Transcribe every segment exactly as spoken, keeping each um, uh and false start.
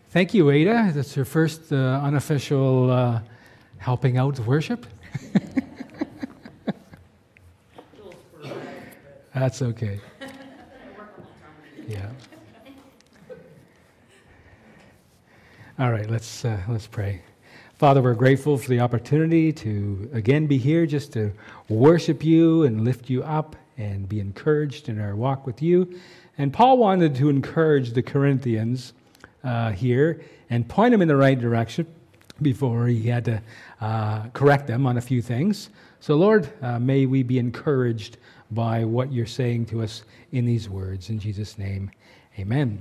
Thank you, Ada. That's your first uh, unofficial uh, helping out worship. That's okay. Yeah. All right, let's uh, let's pray. Father, we're grateful for the opportunity to again be here just to worship you and lift you up and be encouraged in our walk with you. And Paul wanted to encourage the Corinthians uh, here and point them in the right direction before he had to uh, correct them on a few things. So Lord, uh, may we be encouraged by what you're saying to us in these words. In Jesus' name, amen.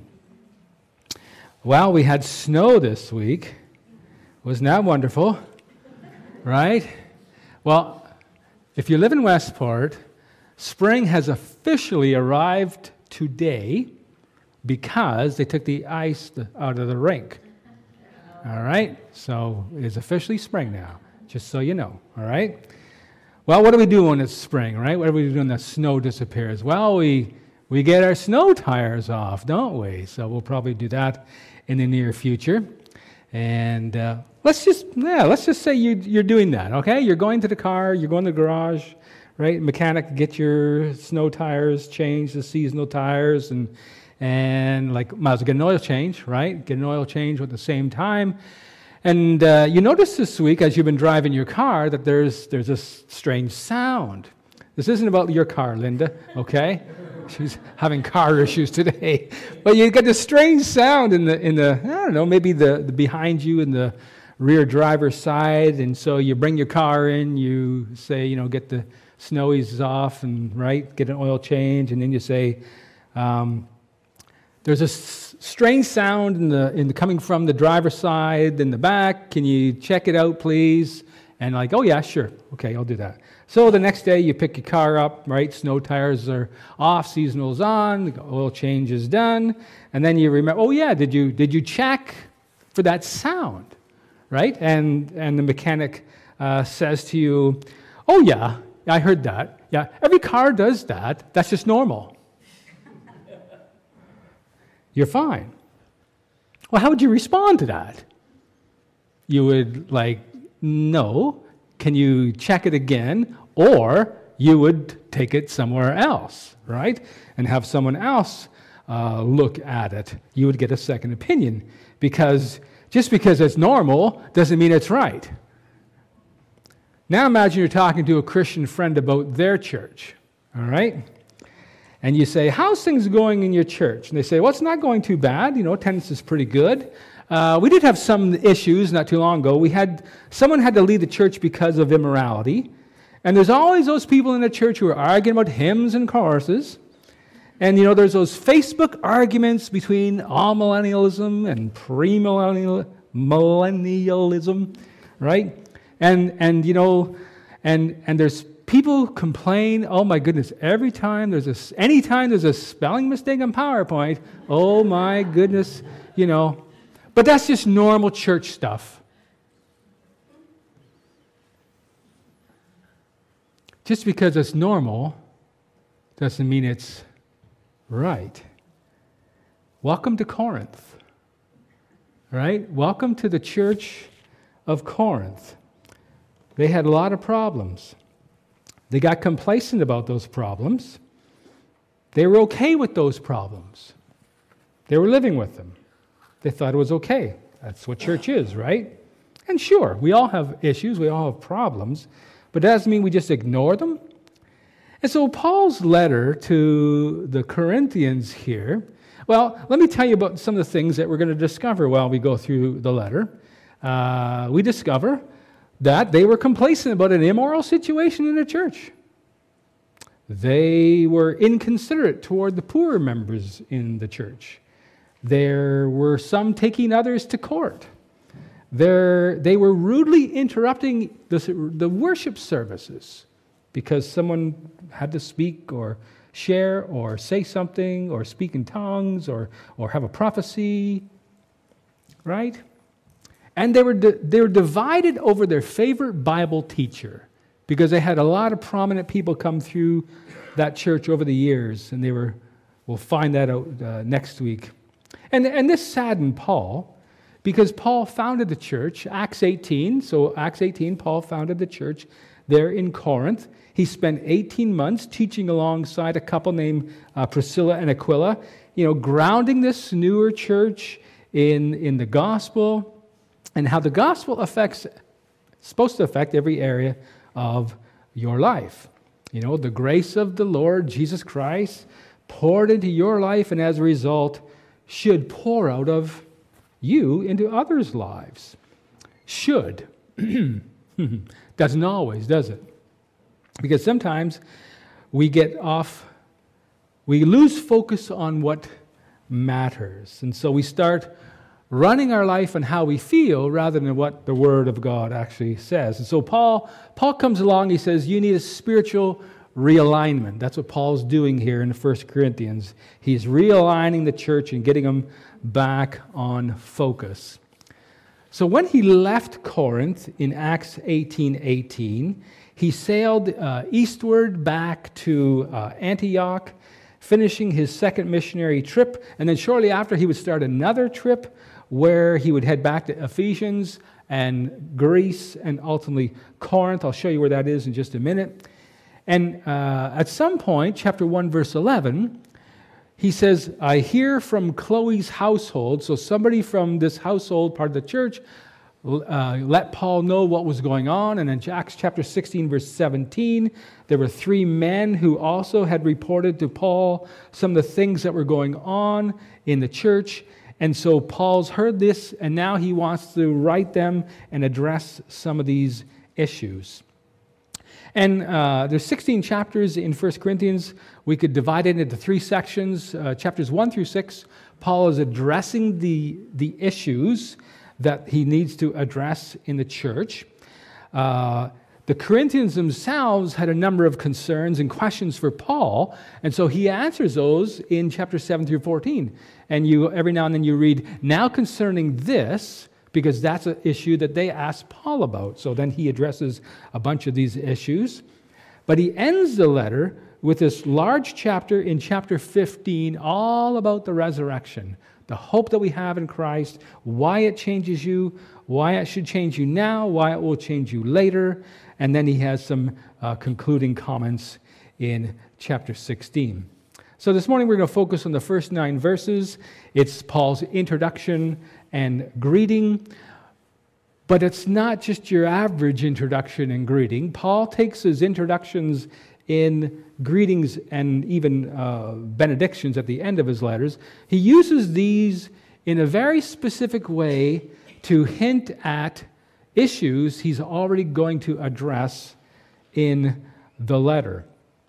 Well, we had snow this week. Wasn't that wonderful? Right? Well, if you live in Westport, spring has officially arrived today because they took the ice out of the rink. All right? So it's officially spring now, just so you know. All right? Well, what do we do when it's spring, right? What do we do when the snow disappears? Well, we we get our snow tires off, don't we? So we'll probably do that in the near future. And uh, let's just, yeah, let's just say you, you're doing that, okay? You're going to the car, you're going to the garage, right? Mechanic, get your snow tires changed, the seasonal tires, and and like, might as well get an oil change, right? Get an oil change at the same time. And uh, you notice this week, as you've been driving your car, that there's there's a strange sound. This isn't about your car, Linda, okay? She's having car issues today. But you get this strange sound in the, in the I don't know, maybe the, the behind you in the rear driver's side. And so you bring your car in, you say, you know, get the snowies off and, right, get an oil change. And then you say, um, there's a s- strange sound in the, in the coming from the driver's side in the back. Can you check it out, please? And like, oh, yeah, sure. Okay, I'll do that. So the next day you pick your car up, right? Snow tires are off, seasonal's on, the oil change is done. And then you remember, oh, yeah, did you did you check for that sound, right? And, and the mechanic uh, says to you, oh, yeah, I heard that. Yeah, every car does that. That's just normal. You're fine. Well, how would you respond to that? You would like, no, can you check it again? Or you would take it somewhere else, right? And have someone else uh, look at it. You would get a second opinion. Because just because it's normal doesn't mean it's right. Now imagine you're talking to a Christian friend about their church, all right? And you say, how's things going in your church? And they say, well, it's not going too bad. You know, attendance is pretty good. Uh, we did have some issues not too long ago. We had someone had to leave the church because of immorality. And there's always those people in the church who are arguing about hymns and choruses. And, you know, there's those Facebook arguments between all-millennialism and pre-millennialism, right? And, and you know, and and there's people complain, oh my goodness, every time there's a, anytime there's a spelling mistake on PowerPoint, oh my goodness, you know. But that's just normal church stuff. Just because it's normal doesn't mean it's right. Welcome to Corinth, right? Welcome to the church of Corinth. They had a lot of problems. They got complacent about those problems. They were okay with those problems. They were living with them. They thought it was okay. That's what church is, right? And sure, we all have issues, we all have problems, but that doesn't mean we just ignore them. And so Paul's letter to the Corinthians here, well, let me tell you about some of the things that we're going to discover while we go through the letter. Uh, we discover that they were complacent about an immoral situation in the church. They were inconsiderate toward the poorer members in the church. There were some taking others to court. There, they were rudely interrupting the, the worship services because someone had to speak or share or say something or speak in tongues or, or have a prophecy, right? And they were, di- they were divided over their favorite Bible teacher because they had a lot of prominent people come through that church over the years, and they were, we'll find that out uh, next week. And, and this saddened Paul because Paul founded the church, Acts eighteen. So Acts eighteen, Paul founded the church there in Corinth. He spent eighteen months teaching alongside a couple named uh, Priscilla and Aquila, you know, grounding this newer church in, in the gospel and how the gospel affects, supposed to affect every area of your life. You know, the grace of the Lord Jesus Christ poured into your life, and as a result, should pour out of you into others' lives. Should. Doesn't always, does it? Because sometimes we get off, we lose focus on what matters. And so we start running our life on how we feel rather than what the Word of God actually says. And so Paul, Paul comes along, he says, you need a spiritual realignment. That's what Paul's doing here in First Corinthians. He's realigning the church and getting them back on focus. So when he left Corinth in Acts eighteen eighteen, he sailed uh, eastward back to uh, Antioch, finishing his second missionary trip, and then shortly after he would start another trip where he would head back to Ephesians and Greece and ultimately Corinth. I'll show you where that is in just a minute. And uh, at some point, chapter one, verse eleven, he says, I hear from Chloe's household, so somebody from this household, part of the church, uh, let Paul know what was going on. And in Acts chapter sixteen, verse seventeen, there were three men who also had reported to Paul some of the things that were going on in the church. And so Paul's heard this, and now he wants to write them and address some of these issues. And uh, there's sixteen chapters in First Corinthians. We could divide it into three sections. Uh, chapters one through six, Paul is addressing the, the issues that he needs to address in the church. Uh, the Corinthians themselves had a number of concerns and questions for Paul, and so he answers those in chapters seven through fourteen. And you every now and then you read, now concerning this, because that's an issue that they asked Paul about. So then he addresses a bunch of these issues. But he ends the letter with this large chapter in chapter fifteen, all about the resurrection, the hope that we have in Christ, why it changes you, why it should change you now, why it will change you later. And then he has some uh, concluding comments in chapter sixteen. So this morning we're going to focus on the first nine verses. It's Paul's introduction and greeting, but it's not just your average introduction and greeting. Paul takes his introductions in greetings and even uh, benedictions at the end of his letters. He uses these in a very specific way to hint at issues he's already going to address in the letter.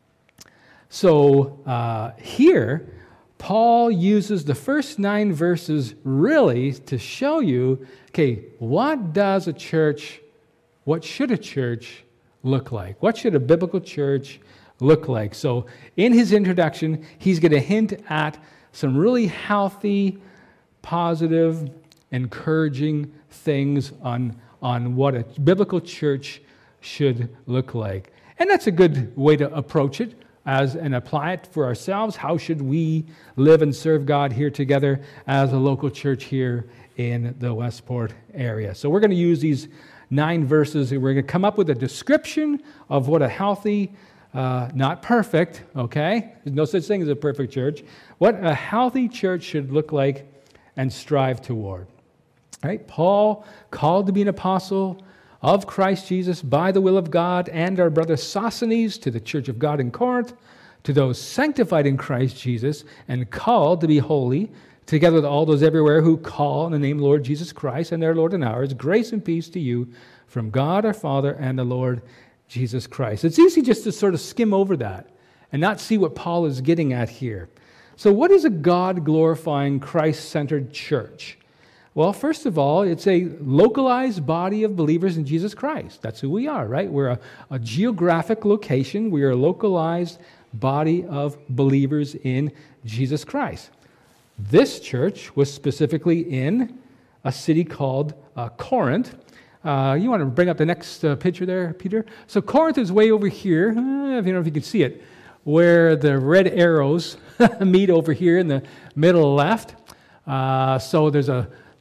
So uh, here, Paul uses the first nine verses really to show you, okay, what does a church, what should a church look like? What should a biblical church look like? So in his introduction, he's going to hint at some really healthy, positive, encouraging things on, on what a biblical church should look like. And that's a good way to approach it. As, and apply it for ourselves. How should we live and serve God here together as a local church here in the Westport area? So we're going to use these nine verses, and we're going to come up with a description of what a healthy, uh, not perfect, okay? There's no such thing as a perfect church. What a healthy church should look like and strive toward. All right? Paul, called to be an apostle of Christ Jesus by the will of God, and our brother Sosthenes to the church of God in Corinth, to those sanctified in Christ Jesus and called to be holy, together with all those everywhere who call on the name of Lord Jesus Christ and their Lord and ours, grace and peace to you from God our Father and the Lord Jesus Christ. It's easy just to sort of skim over that and not see what Paul is getting at here. So what is a God-glorifying, Christ-centered church? Well, first of all, it's a localized body of believers in Jesus Christ. That's who we are, right? We're a, a geographic location. We are a localized body of believers in Jesus Christ. This church was specifically in a city called uh, Corinth. Uh, you want to bring up the next uh, picture there, Peter? So Corinth is way over here. Uh, I don't know if you can see it, where the red arrows meet over here in the middle left. Uh, so there's a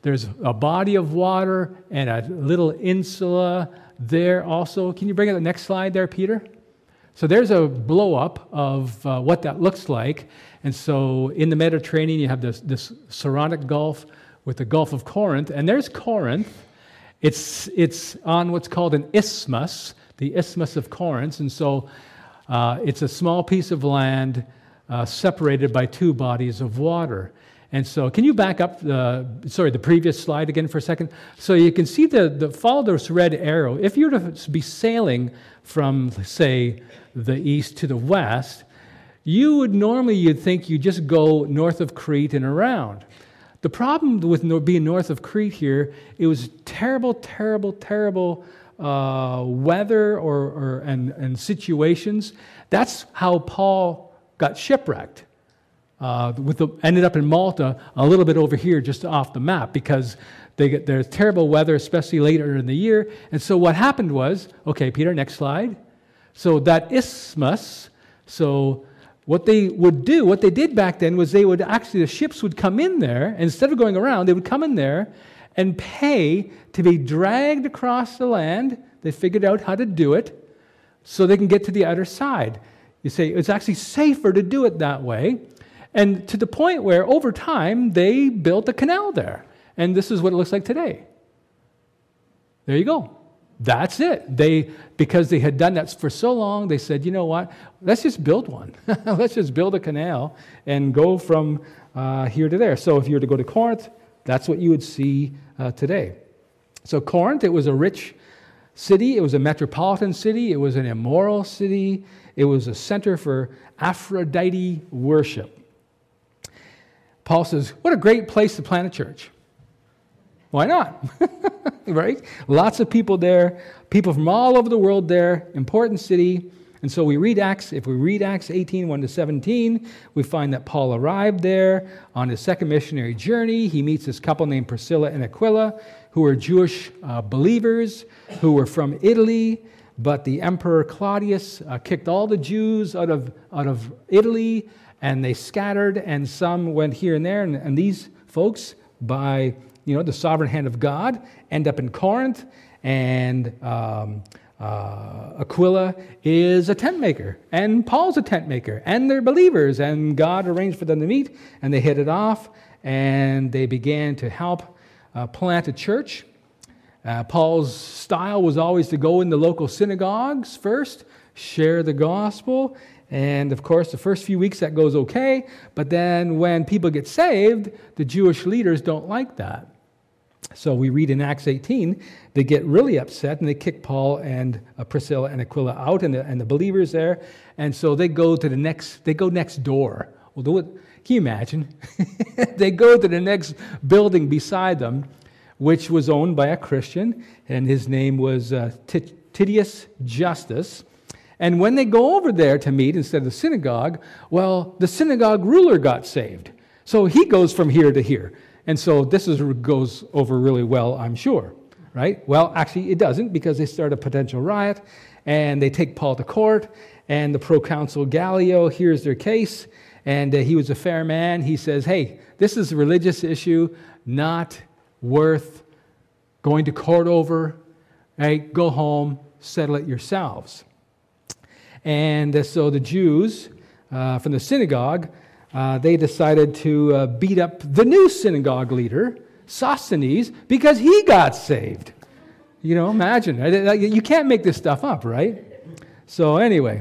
there's a body of water and a little insula there also. Can you bring up the next slide there, Peter? So there's a blow-up of uh, what that looks like. And so in the Mediterranean, you have this, this Saronic Gulf with the Gulf of Corinth. And there's Corinth. It's, it's on what's called an isthmus, the Isthmus of Corinth. And so uh, it's a small piece of land uh, separated by two bodies of water. And so can you back up, the, sorry, the previous slide again for a second? So you can see the, the follow this red arrow. If you were to be sailing from, say, the east to the west, you would normally, you'd think you just go north of Crete and around. The problem with no, being north of Crete here, it was terrible, terrible, terrible uh, weather or, or and, and situations. That's how Paul got shipwrecked. Uh, with the, ended up in Malta, a little bit over here, just off the map, because they get there's terrible weather, especially later in the year. And so what happened was, okay, Peter, next slide. So that isthmus, so what they would do, what they did back then was they would actually, the ships would come in there, and instead of going around, they would come in there and pay to be dragged across the land. They figured out how to do it so they can get to the other side. You say, it's actually safer to do it that way. And to the point where, over time, they built a canal there. And this is what it looks like today. There you go. That's it. They, because they had done that for so long, they said, you know what? Let's just build one. Let's just build a canal and go from uh, here to there. So if you were to go to Corinth, that's what you would see uh, today. So Corinth, it was a rich city. It was a metropolitan city. It was an immoral city. It was a center for Aphrodite worship. Paul says, what a great place to plant a church. Why not? Right? Lots of people there, people from all over the world there, important city. And so we read Acts, if we read Acts eighteen, one to seventeen, we find that Paul arrived there on his second missionary journey. He meets this couple named Priscilla and Aquila, who were Jewish uh, believers, who were from Italy, but the Emperor Claudius uh, kicked all the Jews out of, out of Italy, and they scattered, and some went here and there, and, and these folks, by you know the sovereign hand of God, end up in Corinth, and um, uh, Aquila is a tent maker, and Paul's a tent maker, and they're believers, and God arranged for them to meet, and they hit it off, and they began to help uh, plant a church. Uh, Paul's style was always to go in the local synagogues first, share the gospel. And of course, the first few weeks that goes okay, but then when people get saved, the Jewish leaders don't like that. So we read in Acts eighteen, they get really upset and they kick Paul and uh, Priscilla and Aquila out, and the, and the believers there. And so they go to the next, they go next door. Well, do it. Can you imagine? They go to the next building beside them, which was owned by a Christian, and his name was uh, Titius Justus. And when they go over there to meet instead of the synagogue, well, the synagogue ruler got saved. So he goes from here to here. And so this is, goes over really well, I'm sure, right? Well, actually, it doesn't, because they start a potential riot, and they take Paul to court, and the proconsul Gallio hears their case, and uh, he was a fair man. He says, hey, this is a religious issue, not worth going to court over. Right? Go home, settle it yourselves. And uh, so the Jews uh, from the synagogue, uh, they decided to uh, beat up the new synagogue leader, Sosthenes, because he got saved. You know, imagine. Right? You can't make this stuff up, right? So anyway,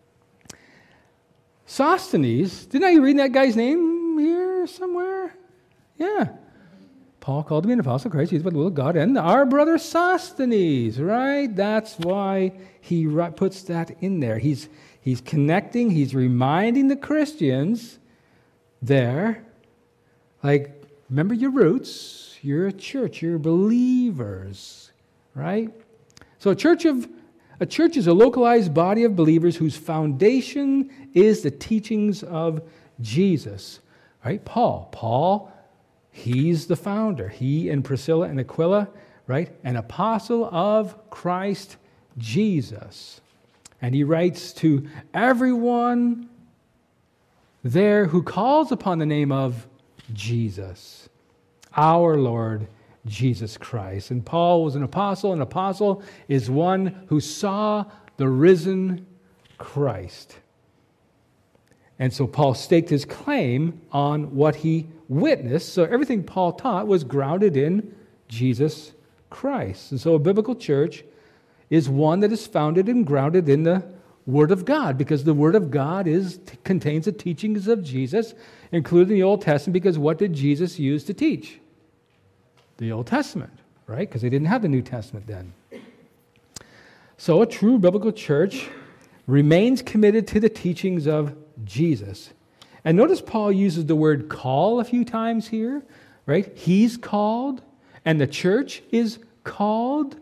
Sosthenes, didn't I read that guy's name here somewhere? Yeah. Paul called to be an apostle of Christ, he's by the will of God, and our brother Sosthenes, right? That's why he puts that in there. He's, he's connecting, he's reminding the Christians there, like, remember your roots, you're a church, you're believers, right? So a church of a church is a localized body of believers whose foundation is the teachings of Jesus, right? Paul, Paul, he's the founder. He and Priscilla and Aquila, right? An apostle of Christ Jesus. And he writes to everyone there who calls upon the name of Jesus. our Lord Jesus Christ. And Paul was an apostle. An apostle is one who saw the risen Christ. And so Paul staked his claim on what he witnessed. So everything Paul taught was grounded in Jesus Christ. And so a biblical church is one that is founded and grounded in the Word of God, because the Word of God is contains the teachings of Jesus, including the Old Testament, because what did Jesus use to teach? The Old Testament, right? Because they didn't have the New Testament then. So a true biblical church remains committed to the teachings of Jesus. And notice Paul uses the word call a few times here, right? He's called, and the church is called.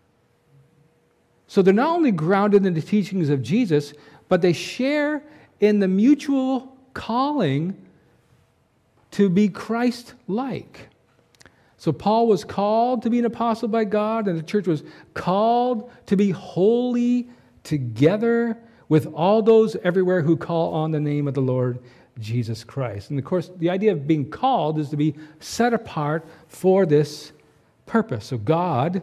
So they're not only grounded in the teachings of Jesus, but they share in the mutual calling to be Christ-like. So Paul was called to be an apostle by God, and the church was called to be holy together with all those everywhere who call on the name of the Lord Jesus Christ. And of course, the idea of being called is to be set apart for this purpose. So God,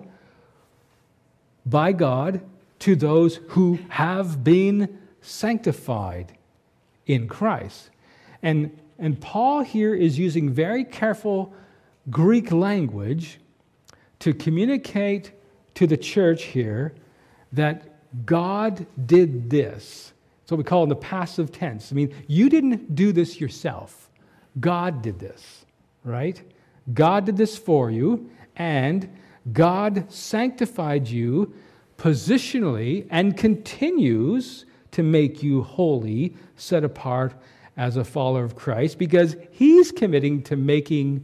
by God, to those who have been sanctified in Christ. And, and Paul here is using very careful Greek language to communicate to the church here that God did this. It's what we call in the passive tense. I mean, you didn't do this yourself. God did this, right? God did this for you, and God sanctified you positionally and continues to make you holy, set apart as a follower of Christ, because He's committing to making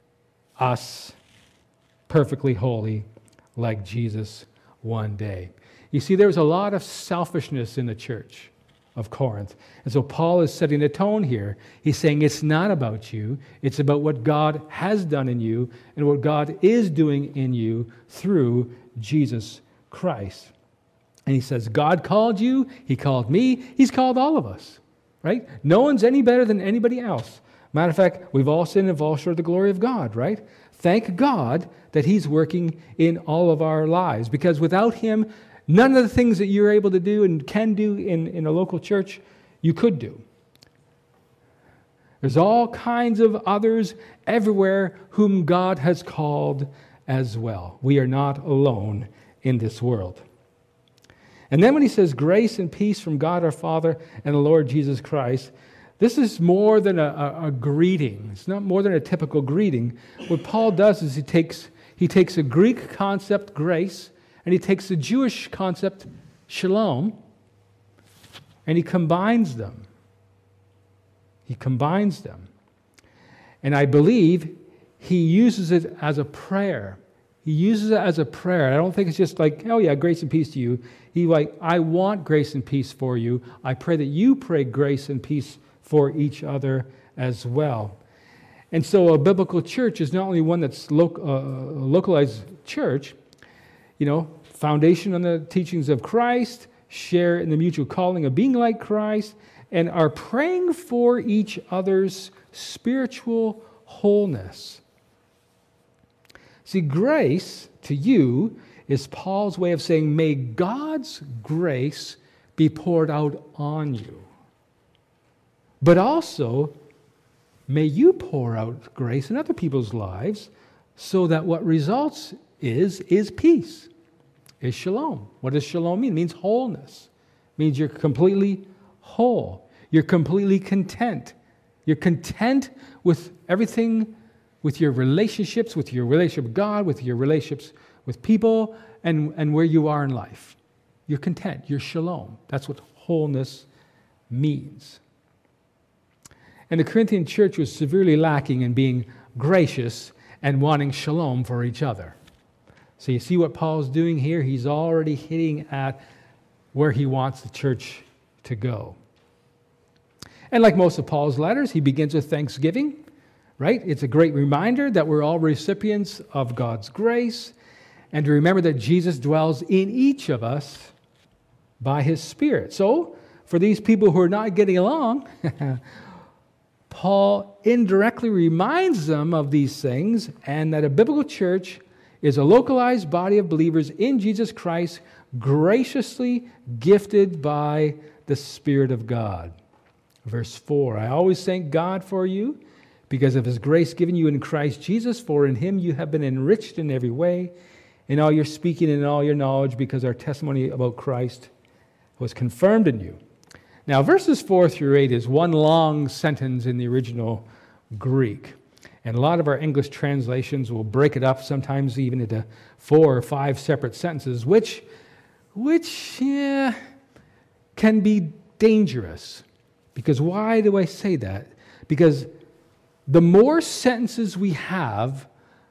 us perfectly holy like Jesus one day. You see, there was a lot of selfishness in the church of Corinth. And so Paul is setting the tone here. He's saying it's not about you. It's about what God has done in you and what God is doing in you through Jesus Christ. And he says, God called you. He called me. He's called all of us, right? No one's any better than anybody else. Matter of fact, we've all sinned and fall short of the glory of God, right? Thank God that He's working in all of our lives, because without Him, none of the things that you're able to do and can do in, in a local church, you could do. There's all kinds of others everywhere whom God has called as well. We are not alone in this world. And then when he says grace and peace from God our Father and the Lord Jesus Christ, this is more than a, a, a greeting. It's not more than a typical greeting. What Paul does is he takes, he takes a Greek concept, grace, and he takes the Jewish concept, shalom, and he combines them. He combines them. And I believe he uses it as a prayer. He uses it as a prayer. I don't think it's just like, oh yeah, grace and peace to you. He like, I want grace and peace for you. I pray that you pray grace and peace for each other as well. And so a biblical church is not only one that's lo- uh, a localized church, you know, foundation on the teachings of Christ, share in the mutual calling of being like Christ, and are praying for each other's spiritual wholeness. See, grace to you is Paul's way of saying, may God's grace be poured out on you. But also, may you pour out grace in other people's lives so that what results is, is peace, is shalom. What does shalom mean? It means wholeness. It means you're completely whole. You're completely content. You're content with everything, with your relationships, with your relationship with God, with your relationships with people, and, and where you are in life. You're content. You're shalom. That's what wholeness means. And the Corinthian church was severely lacking in being gracious and wanting shalom for each other. So you see what Paul's doing here? He's already hitting at where he wants the church to go. And like most of Paul's letters, he begins with thanksgiving, right? It's a great reminder that we're all recipients of God's grace, and to remember that Jesus dwells in each of us by His Spirit. So, for these people who are not getting along, Paul indirectly reminds them of these things and that a biblical church is a localized body of believers in Jesus Christ, graciously gifted by the Spirit of God. Verse four, I always thank God for you because of His grace given you in Christ Jesus, for in Him you have been enriched in every way, in all your speaking and in all your knowledge, because our testimony about Christ was confirmed in you. Now, verses four through eight is one long sentence in the original Greek. And a lot of our English translations will break it up, sometimes even into four or five separate sentences, which, which yeah, can be dangerous. Because why do I say that? Because the more sentences we have,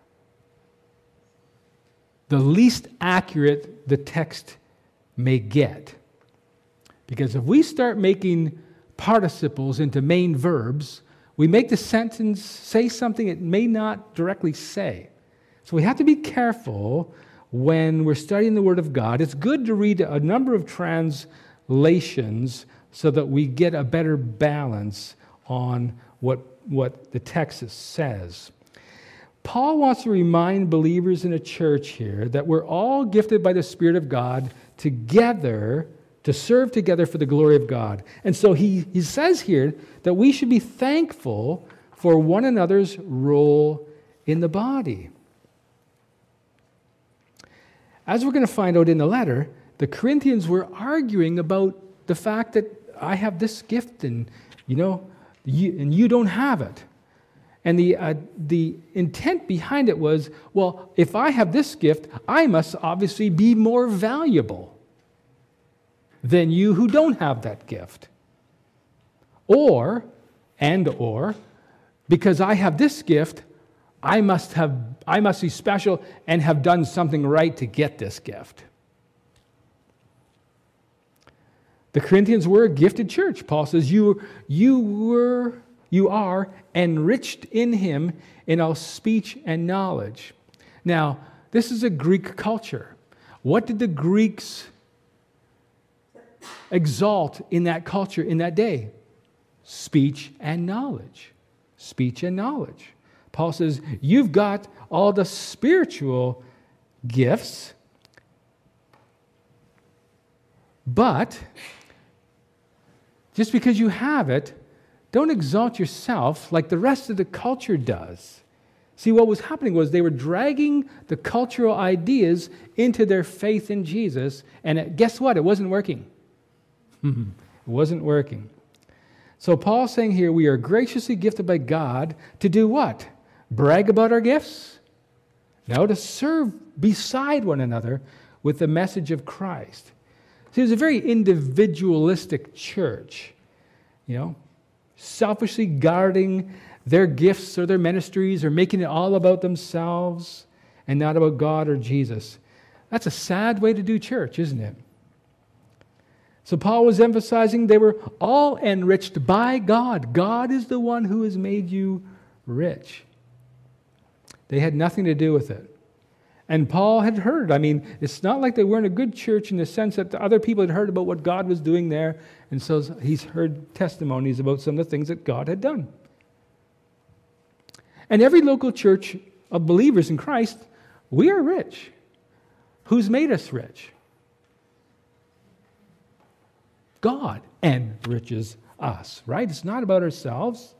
the least accurate the text may get. Because if we start making participles into main verbs, we make the sentence say something it may not directly say. So we have to be careful when we're studying the Word of God. It's good to read a number of translations so that we get a better balance on what, what the text says. Paul wants to remind believers in a church here that we're all gifted by the Spirit of God together to serve together for the glory of God. And so he, he says here that we should be thankful for one another's role in the body. As we're going to find out in the letter, the Corinthians were arguing about the fact that I have this gift and, you know, you, and you don't have it. And the, uh, the intent behind it was, well, if I have this gift, I must obviously be more valuable than you who don't have that gift. Or, and or, because I have this gift, I must have, I must be special and have done something right to get this gift. The Corinthians were a gifted church. Paul says, you, you were, you are enriched in Him in all speech and knowledge. Now, this is a Greek culture. What did the Greeks exalt in that culture, in that day? Speech and knowledge. Speech and knowledge. Paul says, you've got all the spiritual gifts, but just because you have it, don't exalt yourself like the rest of the culture does. See, what was happening was they were dragging the cultural ideas into their faith in Jesus, and guess what? It wasn't working. It wasn't working. So Paul's saying here, we are graciously gifted by God to do what? Brag about our gifts? No, to serve beside one another with the message of Christ. See, it was a very individualistic church, you know, selfishly guarding their gifts or their ministries or making it all about themselves and not about God or Jesus. That's a sad way to do church, isn't it? So Paul was emphasizing they were all enriched by God. God is the one who has made you rich. They had nothing to do with it. And Paul had heard. I mean, it's not like they weren't a good church in the sense that the other people had heard about what God was doing there. And so he's heard testimonies about some of the things that God had done. And every local church of believers in Christ, we are rich. Who's made us rich? God enriches us, right? It's not about ourselves.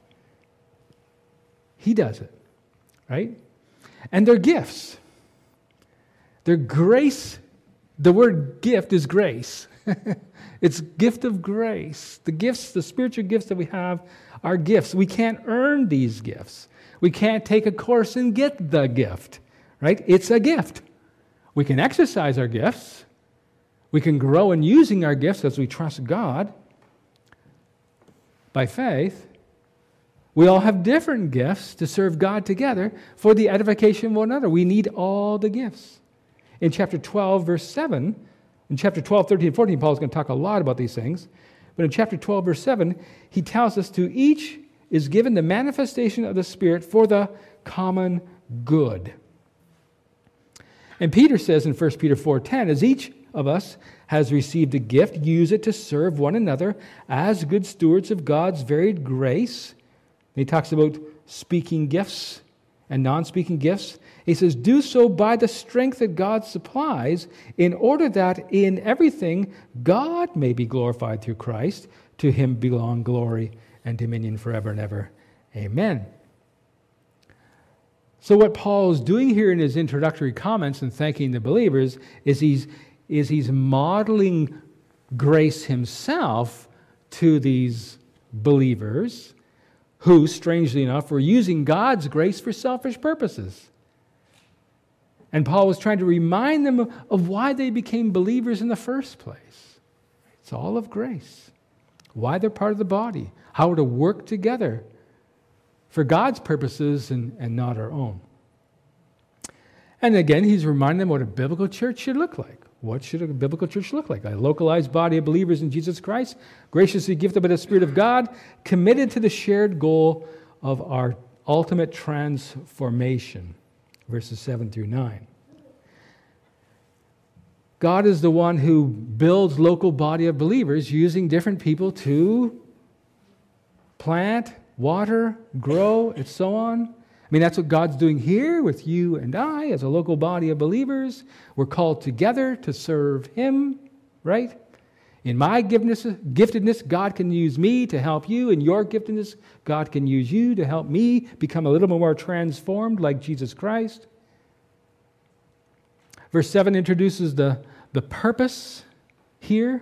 He does it, right? And their gifts. Their grace, the word gift is grace. It's gift of grace. The gifts, the spiritual gifts that we have are gifts. We can't earn these gifts. We can't take a course and get the gift, right? It's a gift. We can exercise our gifts. We can grow in using our gifts as we trust God by faith. We all have different gifts to serve God together for the edification of one another. We need all the gifts. In chapter twelve, verse seven, in chapter twelve, thirteen, and fourteen, Paul is going to talk a lot about these things. But in chapter twelve, verse seven, he tells us to each is given the manifestation of the Spirit for the common good. And Peter says in First Peter four ten, as each of us has received a gift, use it to serve one another as good stewards of God's varied grace. He talks about speaking gifts and non-speaking gifts. He says, do so by the strength that God supplies, in order that in everything God may be glorified through Christ. To him belong glory and dominion forever and ever. Amen. So what Paul is doing here in his introductory comments and thanking the believers is he's, is he's modeling grace himself to these believers who, strangely enough, were using God's grace for selfish purposes. And Paul was trying to remind them of, of why they became believers in the first place. It's all of grace. Why they're part of the body. How to work together for God's purposes and, and not our own. And again, he's reminding them what a biblical church should look like. What should a biblical church look like? A localized body of believers in Jesus Christ, graciously gifted by the Spirit of God, committed to the shared goal of our ultimate transformation. Verses seven through nine. God is the one who builds local body of believers using different people to plant, water, grow, and so on. I mean, that's what God's doing here with you and I as a local body of believers. We're called together to serve Him, right? In my giftedness, giftedness, God can use me to help you. In your giftedness, God can use you to help me become a little bit more transformed like Jesus Christ. Verse seven introduces the, the purpose here.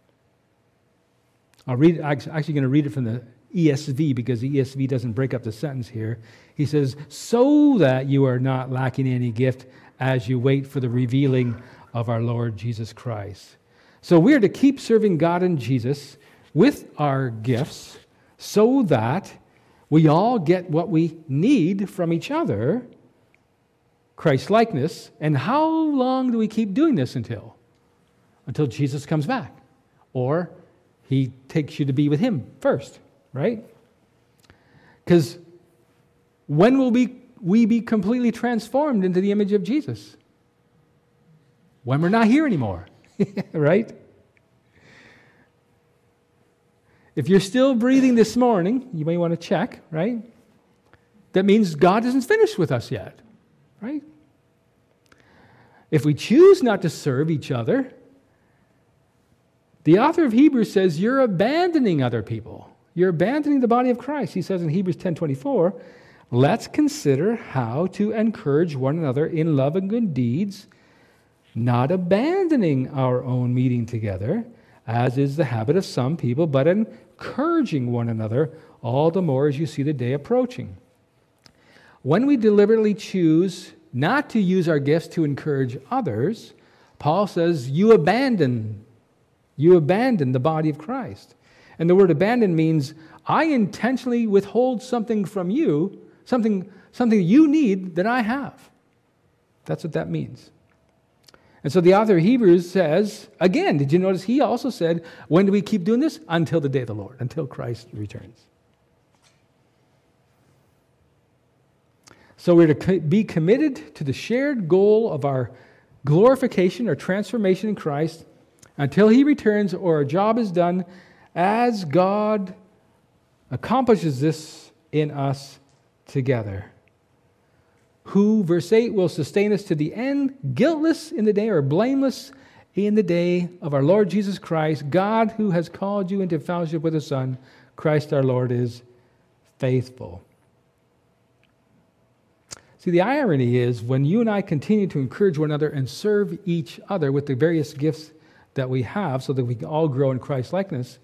I'll read. I'm actually going to read it from the E S V because the E S V doesn't break up the sentence here. He says, so that you are not lacking any gift as you wait for the revealing of our Lord Jesus Christ. So we are to keep serving God and Jesus with our gifts so that we all get what we need from each other, Christ-likeness. And how long do we keep doing this until? Until Jesus comes back. Or He takes you to be with Him first, right? Because when will we, we be completely transformed into the image of Jesus? When we're not here anymore. Right? If you're still breathing this morning, you may want to check, right? That means God isn't finished with us yet, right? If we choose not to serve each other, the author of Hebrews says you're abandoning other people. You're abandoning the body of Christ. He says in Hebrews ten twenty-four, let's consider how to encourage one another in love and good deeds, not abandoning our own meeting together, as is the habit of some people, but encouraging one another, all the more as you see the day approaching. When we deliberately choose not to use our gifts to encourage others, Paul says you abandon, you abandon the body of Christ. And the word abandon means I intentionally withhold something from you, something, something you need that I have. That's what that means. And so the author of Hebrews says, again, did you notice he also said, when do we keep doing this? Until the day of the Lord, until Christ returns. So we're to be committed to the shared goal of our glorification or transformation in Christ until He returns or our job is done as God accomplishes this in us together. Who, verse eight, will sustain us to the end, guiltless in the day or blameless in the day of our Lord Jesus Christ. God, who has called you into fellowship with His Son, Christ our Lord, is faithful. See, the irony is when you and I continue to encourage one another and serve each other with the various gifts that we have so that we can all grow in Christ-likeness,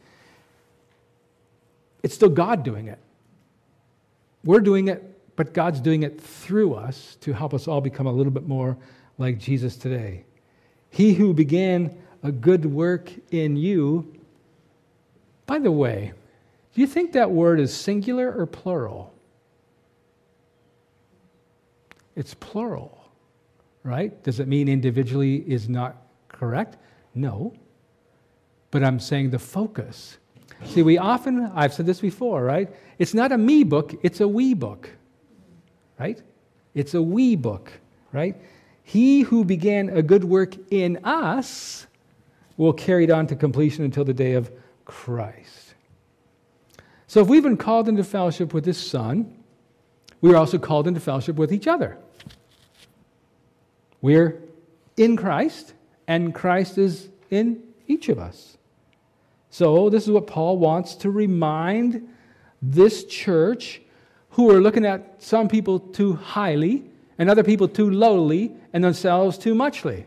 it's still God doing it. We're doing it, but God's doing it through us to help us all become a little bit more like Jesus today. He who began a good work in you. By the way, do you think that word is singular or plural? It's plural, right? Does it mean individually is not correct? No. But I'm saying the focus. See, we often, I've said this before, right? It's not a me book, it's a we book. Right? It's a we book, right? He who began a good work in us will carry it on to completion until the day of Christ. So if we've been called into fellowship with His Son, we are also called into fellowship with each other. We're in Christ, and Christ is in each of us. So this is what Paul wants to remind this church, who are looking at some people too highly and other people too lowly and themselves too muchly,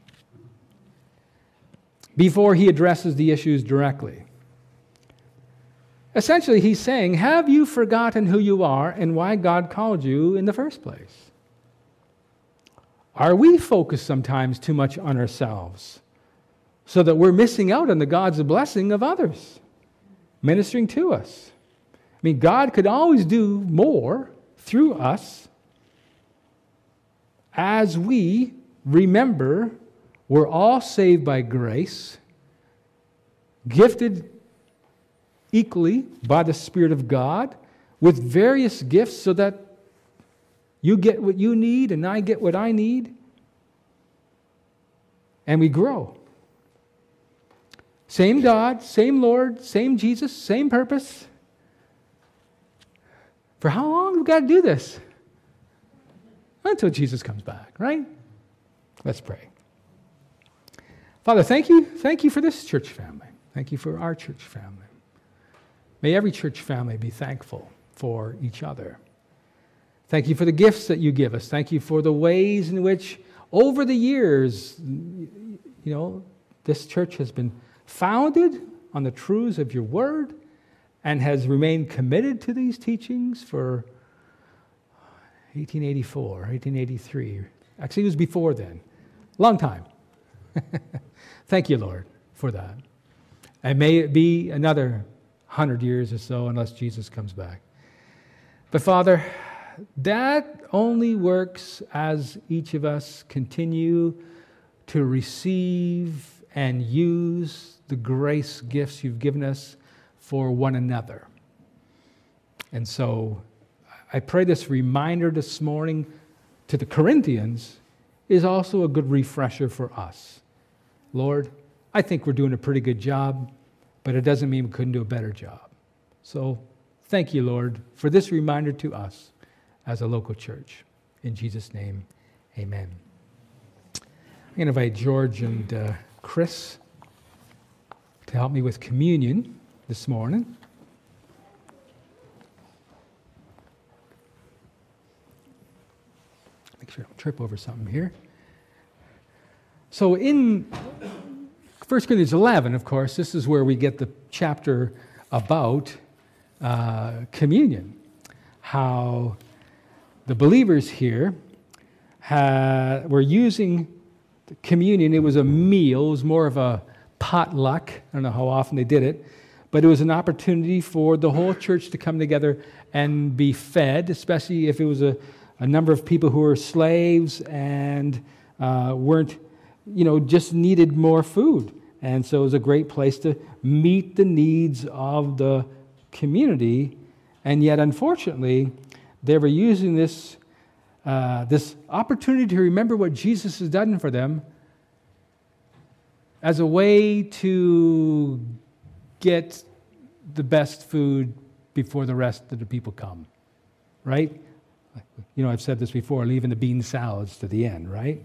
before he addresses the issues directly. Essentially, he's saying, have you forgotten who you are and why God called you in the first place? Are we focused sometimes too much on ourselves so that we're missing out on the God's blessing of others ministering to us? I mean, God could always do more through us as we remember we're all saved by grace, gifted equally by the Spirit of God with various gifts so that you get what you need and I get what I need, and we grow. Same God, same Lord, same Jesus, same purpose. For how long have we got to do this? Until Jesus comes back, right? Let's pray. Father, thank you. Thank you for this church family. Thank you for our church family. May every church family be thankful for each other. Thank you for the gifts that you give us. Thank you for the ways in which, over the years, you know, this church has been founded on the truths of your word and has remained committed to these teachings for eighteen eighty-four, eighteen eighty-three. Actually, it was before then. Long time. Thank you, Lord, for that. And may it be another hundred years or so unless Jesus comes back. But Father, that only works as each of us continue to receive and use the grace gifts you've given us for one another. And so I pray this reminder this morning to the Corinthians is also a good refresher for us. Lord, I think we're doing a pretty good job, but it doesn't mean we couldn't do a better job. So thank you, Lord, for this reminder to us as a local church. In Jesus' name, amen. I'm going to invite George and uh, Chris to help me with communion this morning. Make sure I don't trip over something here. So in First Corinthians eleven, of course, this is where we get the chapter about uh, communion. How the believers here had, were using communion. It was a meal. It was more of a potluck. I don't know how often they did it. But it was an opportunity for the whole church to come together and be fed, especially if it was a, a number of people who were slaves and uh, weren't, you know, just needed more food. And so it was a great place to meet the needs of the community. And yet, unfortunately, they were using this, uh, this opportunity to remember what Jesus has done for them as a way to get the best food before the rest of the people come, right? You know, I've said this before, leaving the bean salads to the end, right?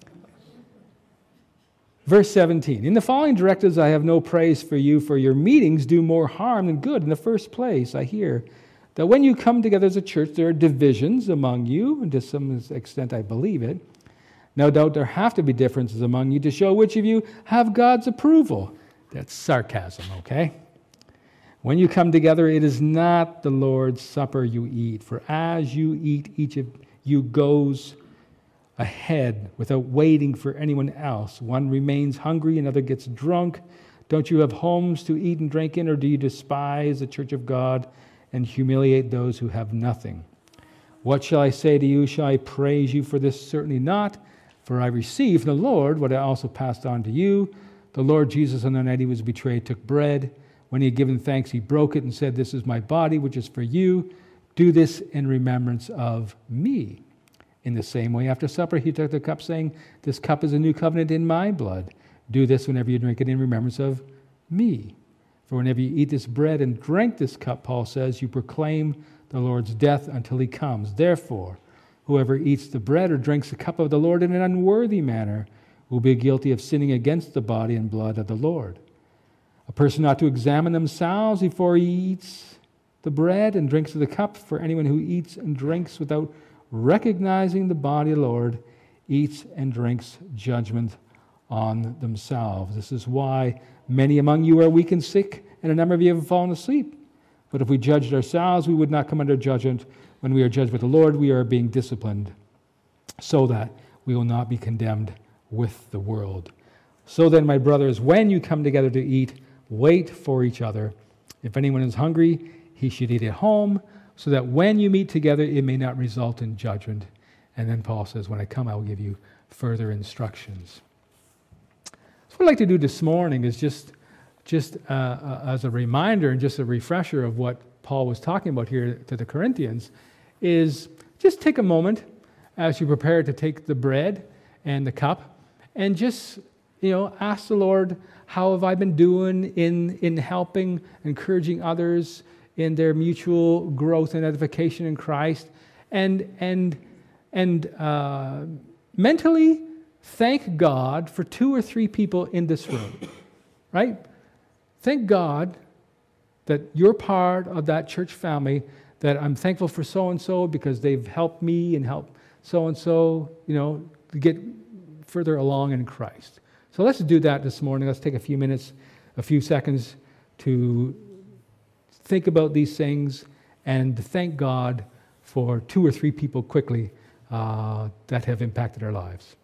Verse seventeen, in the following directives I have no praise for you, for your meetings do more harm than good. In the first place, I hear that when you come together as a church, there are divisions among you, and to some extent I believe it. No doubt there have to be differences among you to show which of you have God's approval. That's sarcasm, okay? When you come together, it is not the Lord's Supper you eat, for as you eat, each of you goes ahead without waiting for anyone else. One remains hungry, another gets drunk. Don't you have homes to eat and drink in, or do you despise the church of God and humiliate those who have nothing? What shall I say to you? Shall I praise you for this? Certainly not, for I received from the Lord what I also passed on to you. The Lord Jesus, on the night he was betrayed, took bread. When he had given thanks, he broke it and said, "This is my body, which is for you. Do this in remembrance of me." In the same way, after supper, he took the cup, saying, "This cup is a new covenant in my blood. Do this whenever you drink it in remembrance of me. For whenever you eat this bread and drink this cup, Paul says, you proclaim the Lord's death until he comes. Therefore, whoever eats the bread or drinks the cup of the Lord in an unworthy manner will be guilty of sinning against the body and blood of the Lord. A person ought to examine themselves before he eats the bread and drinks of the cup, for anyone who eats and drinks without recognizing the body of the Lord eats and drinks judgment on themselves. This is why many among you are weak and sick, and a number of you have fallen asleep. But if we judged ourselves, we would not come under judgment. When we are judged with the Lord, we are being disciplined, so that we will not be condemned with the world. So then, my brothers, when you come together to eat, wait for each other. If anyone is hungry, he should eat at home, so that when you meet together, it may not result in judgment. And then Paul says, when I come, I will give you further instructions. So what I'd like to do this morning is just, just uh, uh, as a reminder and just a refresher of what Paul was talking about here to the Corinthians, is just take a moment as you prepare to take the bread and the cup, and just, you know, ask the Lord, how have I been doing in, in helping, encouraging others in their mutual growth and edification in Christ, and and and uh, mentally thank God for two or three people in this room, right? Thank God that you're part of that church family, that I'm thankful for so-and-so because they've helped me and helped so-and-so, you know, to get further along in Christ. So let's do that this morning. Let's take a few minutes, a few seconds to think about these things and to thank God for two or three people quickly uh, that have impacted our lives.